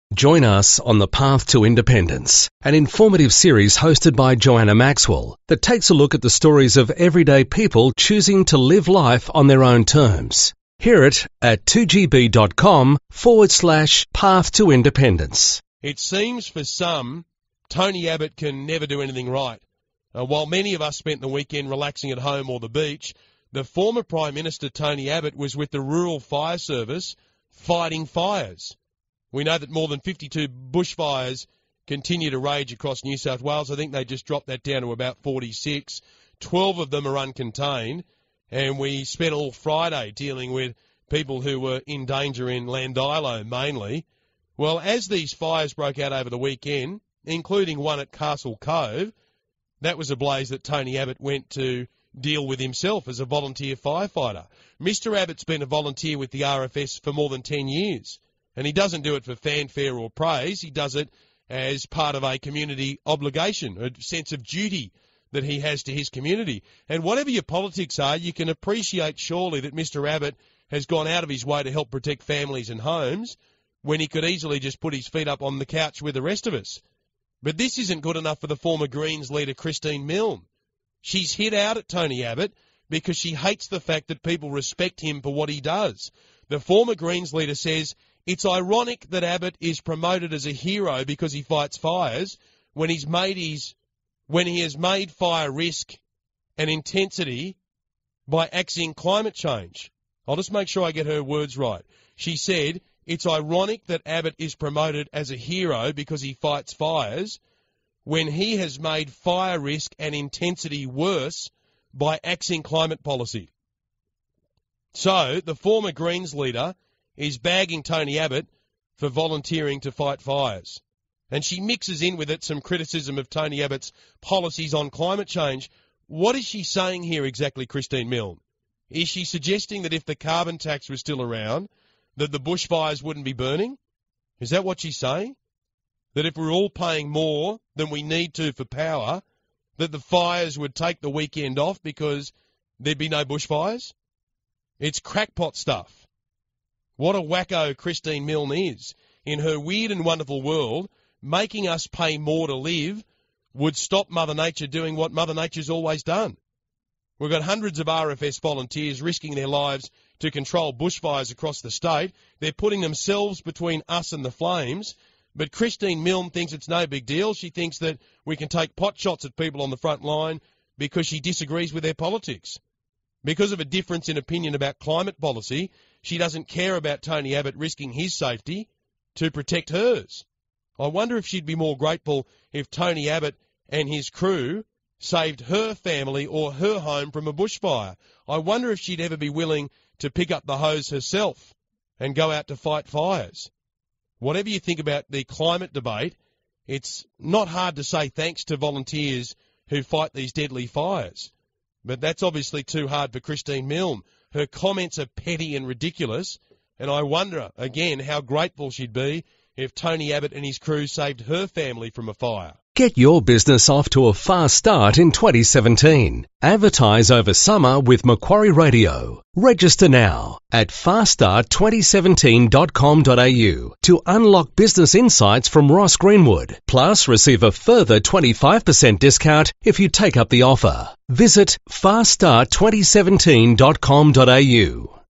Join us on The Path to Independence, an informative series hosted by Joanna Maxwell that takes a look at the stories of everyday people choosing to live life on their own terms. Hear it at 2gb.com/path to independence. It seems for some, Tony Abbott can never do anything right. While many of us spent the weekend relaxing at home or the beach, the former Prime Minister Tony Abbott was with the Rural Fire Service fighting fires. We know that more than 52 bushfires continue to rage across New South Wales. I think they just dropped that down to about 46. 12 of them are uncontained, and we spent all Friday dealing with people who were in danger in Landilo mainly. Well, as these fires broke out over the weekend, including one at Castle Cove, that was a blaze that Tony Abbott went to deal with himself as a volunteer firefighter. Mr Abbott's been a volunteer with the RFS for more than 10 years. And he doesn't do it for fanfare or praise. He does it as part of a community obligation, a sense of duty that he has to his community. And whatever your politics are, you can appreciate surely that Mr Abbott has gone out of his way to help protect families and homes when he could easily just put his feet up on the couch with the rest of us. But this isn't good enough for the former Greens leader Christine Milne. She's hit out at Tony Abbott because she hates the fact that people respect him for what he does. The former Greens leader says it's ironic that Abbott is promoted as a hero because he fights fires when he has made fire risk and intensity by axing climate change. I'll just make sure I get her words right. She said it's ironic that Abbott is promoted as a hero because he fights fires when he has made fire risk and intensity worse by axing climate policy. So the former Greens leader is bagging Tony Abbott for volunteering to fight fires. And she mixes in with it some criticism of Tony Abbott's policies on climate change. What is she saying here exactly, Christine Milne? Is she suggesting that if the carbon tax was still around, that the bushfires wouldn't be burning? Is that what she's saying? That if we're all paying more than we need to for power, that the fires would take the weekend off because there'd be no bushfires? It's crackpot stuff. What a wacko Christine Milne is. In her weird and wonderful world, making us pay more to live would stop Mother Nature doing what Mother Nature's always done. We've got hundreds of RFS volunteers risking their lives to control bushfires across the state. They're putting themselves between us and the flames. But Christine Milne thinks it's no big deal. She thinks that we can take pot shots at people on the front line because she disagrees with their politics. Because of a difference in opinion about climate policy, she doesn't care about Tony Abbott risking his safety to protect hers. I wonder if she'd be more grateful if Tony Abbott and his crew saved her family or her home from a bushfire. I wonder if she'd ever be willing to pick up the hose herself and go out to fight fires. Whatever you think about the climate debate, it's not hard to say thanks to volunteers who fight these deadly fires. But that's obviously too hard for Christine Milne. Her comments are petty and ridiculous, and I wonder, again, how grateful she'd be if Tony Abbott and his crew saved her family from a fire. Get your business off to a fast start in 2017. Advertise over summer with Macquarie Radio. Register now at faststartTwenty17.com.au to unlock business insights from Ross Greenwood. Plus, receive a further 25% discount if you take up the offer. Visit faststartTwenty17.com.au.